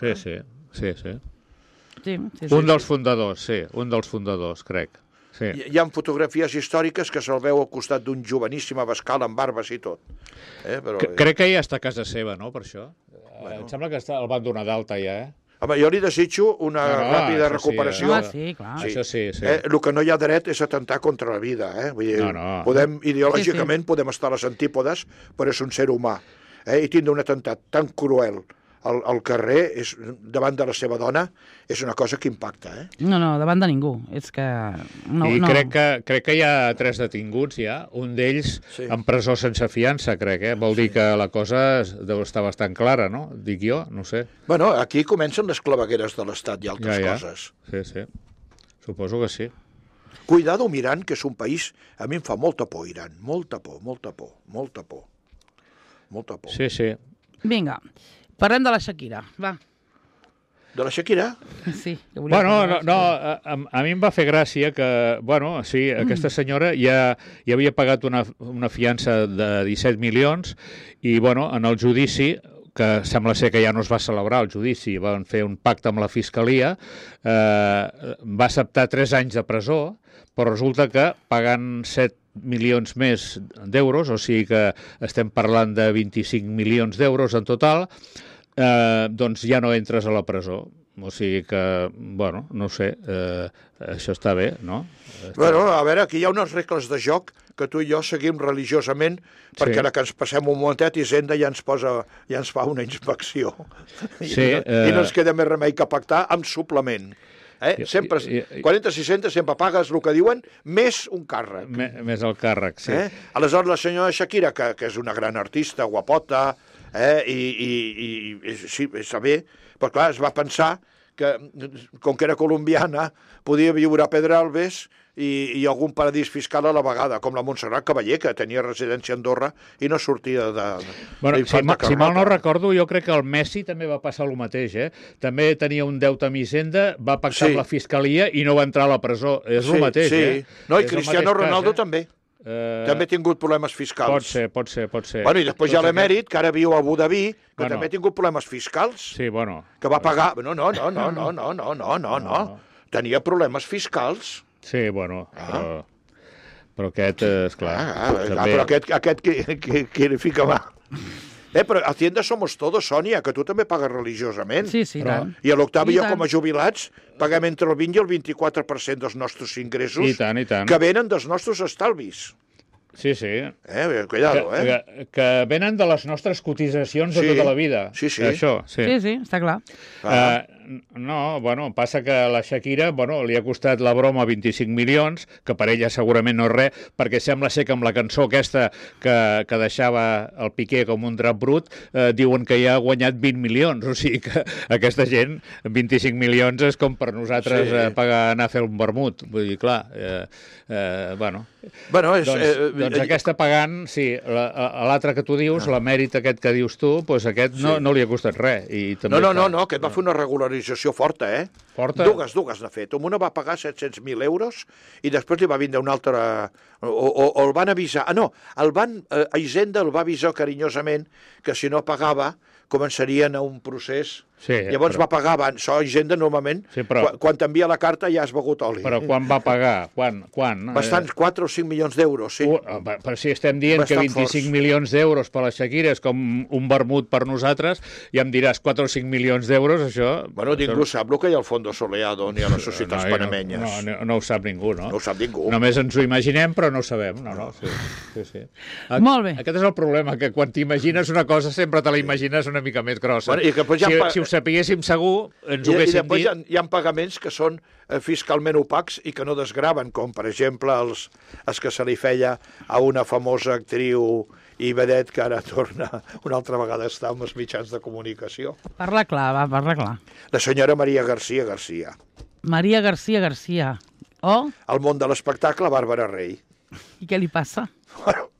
Sí. Un dels fundadors, crec. Sí. Hi ha fotografies històriques que se'l veu al costat d'un joveníssim Abascal amb barbes i tot. Crec que ja està a casa seva, no, per això? Em sembla que el van donar d'alta ja, Home, jo li desitjo una ràpida recuperació. Sí, clar. Això sí. El que no hi ha dret és atentar contra la vida. Vull dir, ideològicament podem estar a les antípodes, però és un ser humà. I tindre un atemptat tan cruel al carrer, davant de la seva dona, és una cosa que impacta. No, davant de ningú. És que... Crec que hi ha 3 detinguts ja, un d'ells en presó sense fiança, crec. Vol dir que la cosa deu estar bastant clara, no? Dic jo, no sé. Bueno, aquí comencen les clavegueres de l'Estat i altres coses. Sí. Suposo que sí. Cuidado amb Iran, que és un país... A mi em fa molta por, Iran. Molta por. Sí. Vinga. Parlem de la Shakira, va. De la Shakira? Sí. A mi em va fer gràcia que, aquesta senyora ja havia pagat una fiança de 17 milions i, en el judici, que sembla ser que ja no es va celebrar el judici, van fer un pacte amb la Fiscalia, va acceptar 3 anys de presó, però resulta que pagant 7 milions més d'euros, o sigui que estem parlant de 25 milions d'euros en total, doncs ja no entres a la presó. O sigui que, no sé, això està bé, no? A veure, aquí hi ha unes regles de joc que tu i jo seguim religiosament, perquè ara que ens passem un momentet, Hisenda ja ens fa una inspecció. I no ens queda més remei que pactar amb suplement. Sempre, 40-60 sempre pagues el que diuen, més un càrrec. Més el càrrec, sí. Aleshores, la senyora Shakira, que és una gran artista, guapota, i sí, està bé, però clar, es va pensar que, com que era colombiana, podia viure a Pedralbes i algun paradís fiscal a la vegada, com la Montserrat Cavaller, que tenia residència a Andorra i no sortia de... Si mal no recordo, jo crec que el Messi també va passar el mateix, També tenia un deute amb Hisenda, va pactar amb la Fiscalia i no va entrar a la presó. És el mateix, No, i Cristiano Ronaldo també. També ha tingut problemes fiscals. Pot ser. I després hi ha l'emèrit, que ara viu a Abu Dhabi, que també ha tingut problemes fiscals. Sí, que va pagar... No. Tenia problemes fiscals. Sí, però aquest, esclar... Però aquest qui li fica mà? Però Hacienda somos todos, Sònia, que tu també pagues religiosament. Sí, tant. I a l'Octavi jo, com a jubilats, paguem entre el 20 i el 24% dels nostres ingressos I tant. que venen dels nostres estalvis. Sí, sí. Cuidado, Que venen de les nostres cotitzacions de Sí, tota la vida. sí, sí. Això, sí. Sí, està clar. No, bueno, passa que la Shakira, bueno, li ha costat la broma 25 milions, que per ella segurament no és res, perquè sembla ser que amb la cançó aquesta que deixava el Piqué com un drap brut, diuen que ja ha guanyat 20 milions, o sigui que aquesta gent, 25 milions és com per nosaltres pagar anar a fer un vermut, vull dir, clar, bueno, doncs aquesta pagant, sí, l'altre que tu dius, l'emèrit aquest que dius tu, doncs aquest no li ha costat res. No, aquest va fer una regularització forta, Forta? Dues n'ha fet. Una va pagar 700.000 euros i després li va vindre una altra... O el van avisar... Hisenda el va avisar carinyosament que si no pagava començarien a un procés... Sí, llavors va pagar abans. Hisenda normalment, quan t'envia la carta ja has begut oli. Però quan va pagar? Quan? Bastants, 4 o 5 milions d'euros, sí. Però si estem dient que 25 milions d'euros per la Shakira és com un vermut per nosaltres, ja em diràs 4 o 5 milions d'euros, això... Bueno, ningú sap el que hi ha al Fondo Soleado ni a les societats panamenyes. No ho sap ningú, no? No ho sap ningú. Només ens ho imaginem, però no ho sabem. Sí. Molt bé. Aquest és el problema, que quan t'imagines una cosa sempre te la imagines una mica més grossa. Bueno, i que si ho sapiguéssim segur, ens ho haguéssim dit. I després hi ha pagaments que són fiscalment opacs i que no desgraven, com per exemple els que se li feia a una famosa actriu i vedet que ara torna una altra vegada a estar amb els mitjans de comunicació. Parla clar, parla clar. La senyora Maria García. Maria García. Oh? Al món de l'espectacle, Bàrbara Rey. I què li passa? Bueno,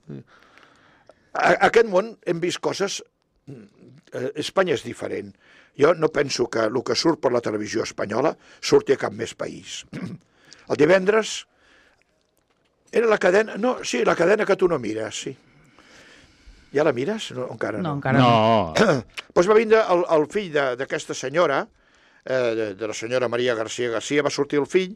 a aquest món hem vist coses... Espanya és diferent. Jo no penso que el que surt per la televisió espanyola surti a cap més país. El divendres era la cadena... No, sí, la cadena que tu no mires, sí. Ja la mires? No, encara no. No, encara no. Doncs va vindre el fill d'aquesta senyora, de la senyora Maria García, va sortir el fill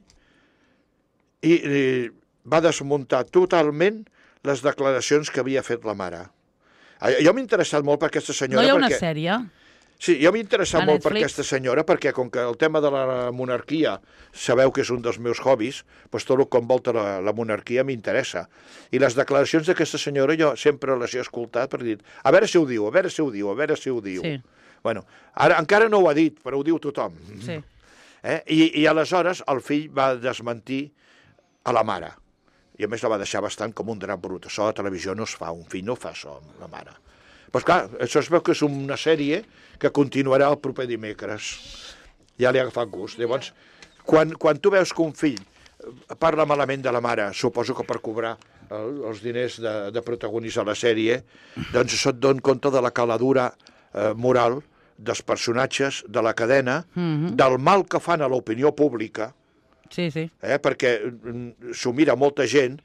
i va desmuntar totalment les declaracions que havia fet la mare. Jo m'he interessat molt per aquesta senyora... No hi ha una sèrie? Sí, jo m'he interessat molt per aquesta senyora perquè com que el tema de la monarquia sabeu que és un dels meus hobbies, doncs tot el que envolta la monarquia m'interessa. I les declaracions d'aquesta senyora jo sempre les he escoltat per dir a veure si ho diu. Sí. Bueno, ara encara no ho ha dit, però ho diu tothom. Sí. I aleshores el fill va desmentir a la mare. I a més la va deixar bastant com un drap brut. Això a la televisió no es fa, un fill no fa això amb la mare. Però clar, això es veu que és una sèrie que continuarà el proper dimecres. Ja li ha agafat gust. Llavors, quan tu veus que un fill parla malament de la mare, suposo que per cobrar els diners de protagonitzar la sèrie, doncs això et dona compte de la caladura moral dels personatges, de la cadena, del mal que fan a l'opinió pública, sí. Perquè s'ho mira molta gent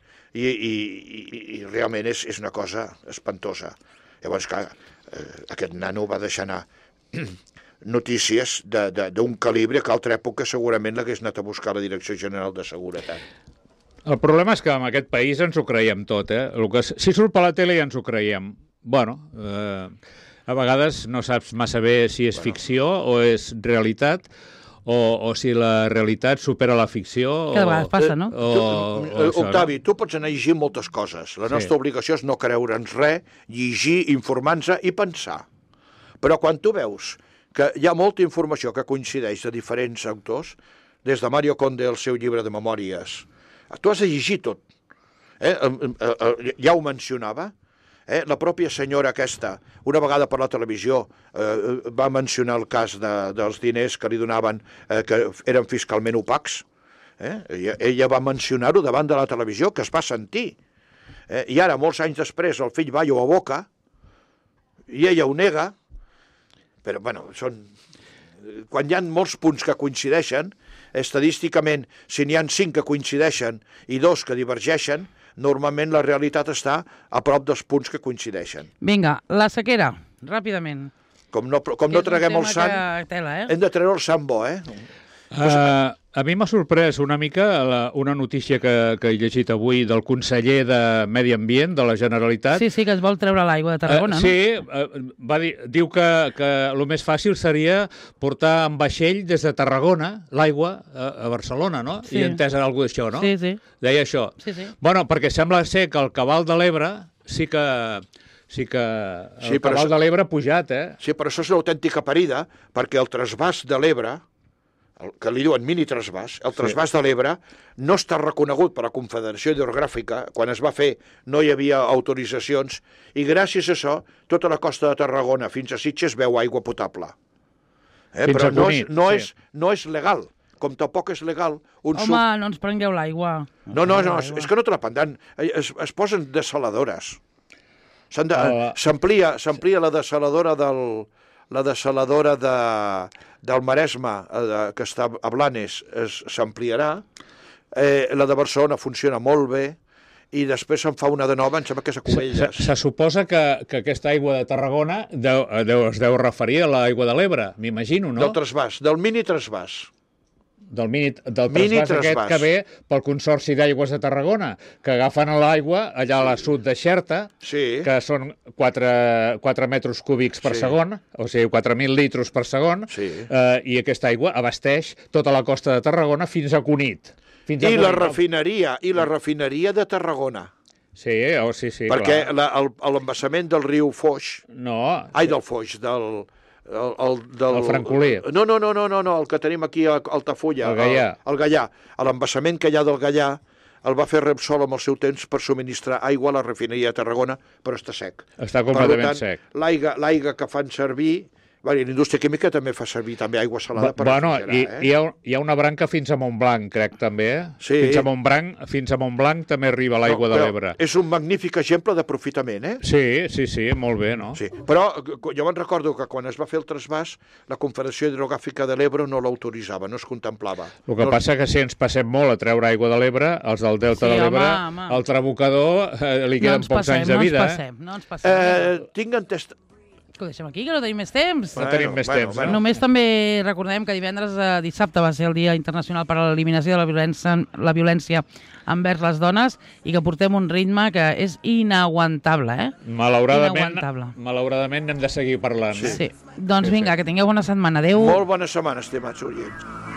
i realment és una cosa espantosa. Llavors, clar, aquest nano va deixar anar notícies d'un calibre que a altra època segurament l'hagués anat a buscar la Direcció General de Seguretat. El problema és que en aquest país ens ho creiem tot, si surt per la tele ja ens ho creiem. Bueno, a vegades no saps massa bé si és ficció o és realitat, o si la realitat supera la ficció... Que de vegades passa, no? Octavi, tu pots anar llegint moltes coses. La nostra obligació és no creure'ns res, llegir, informar-nos i pensar. Però quan tu veus que hi ha molta informació que coincideix de diferents autors, des de Mario Conde, el seu llibre de memòries, tu has de llegir tot. Ja ho mencionava. La pròpia senyora aquesta, una vegada per la televisió, va mencionar el cas dels diners que li donaven, que eren fiscalment opacs. Ella va mencionar-ho davant de la televisió, que es va sentir. I ara, molts anys després, el fill va i ho aboca, i ella ho nega, però, bueno, quan hi ha molts punts que coincideixen, estadísticament, si n'hi ha 5 que coincideixen i 2 que divergeixen, normalment la realitat està a prop dels punts que coincideixen. Vinga, la sequera, ràpidament. Com no traguem el sant, hem de treure el sant bo, A mi m'ha sorprès una mica una notícia que he llegit avui del conseller de Medi Ambient de la Generalitat. Sí, que es vol treure l'aigua de Tarragona, no? Sí, diu que el més fàcil seria portar en vaixell des de Tarragona l'aigua a Barcelona, no? Sí. I entès alguna d'això, no? Sí. Deia això. Sí. Bueno, perquè sembla ser que el cabal de l'Ebre sí que el cabal de l'Ebre ha pujat, eh? Sí, però això és una autèntica parida, perquè el trasbàs de l'Ebre, el que li diuen mini trasbàs, el trasbàs de l'Ebre no està reconegut per la Confederació Hidrogràfica. Quan es va fer no hi havia autoritzacions i gràcies a això tota la costa de Tarragona fins a Sitges veu aigua potable. Però no és legal, com tampoc és legal Home, no ens prengueu l'aigua. No, és que no te la prendran. Es posen desaladores. S'amplia la desaladora del Maresme, que està a Blanes, s'ampliarà. La de Barcelona funciona molt bé i després se'n fa una de nova, em sembla que és a Cubelles. Se suposa que aquesta aigua de Tarragona es deu referir a l'aigua de l'Ebre, m'imagino, no? Del trasbàs, del mini trasbàs. Del trasbàs aquest que ve pel Consorci d'Aigües de Tarragona, que agafen l'aigua allà a la sud de Xerta, que són 4 metres cúbics per segon, o sigui, 4.000 litros per segon, i aquesta aigua abasteix tota la costa de Tarragona fins a Cunit. I la refineria de Tarragona. Sí, perquè l'embassament del riu Foix... del Foix, el Francolí. No, el que tenim aquí a Altafulla. El Gaià. L'embassament que hi ha del Gaià el va fer Repsol amb el seu temps per subministrar aigua a la refineria de Tarragona, però està sec. Està completament sec. L'aigua que fan servir... La indústria química també fa servir aigua salada per refrigerar. Hi ha una branca fins a Montblanc, crec, també. Sí. Fins a Montblanc també arriba l'aigua de l'Ebre. És un magnífic exemple d'aprofitament, eh? Sí, molt bé, no? Sí. Però jo me'n recordo que quan es va fer el trasbàs, la Confederació Hidrogràfica de l'Ebre no l'autoritzava, no es contemplava. El que passa que si ens passem molt a treure aigua de l'Ebre, els del Delta de l'Ebre, el trabucador li queden pocs anys de vida. No ens passem. Tinc entès... Que ho deixem aquí, que no tenim més temps. No tenim més temps. Només també recordem que dissabte va ser el Dia Internacional per a l'Eliminació de la Violència envers les dones i que portem un ritme que és inaguantable, eh? Malauradament n'hem de seguir parlant. Sí. Doncs vinga, que tingueu bona setmana. Adéu. Molt bona setmana, estimats oients.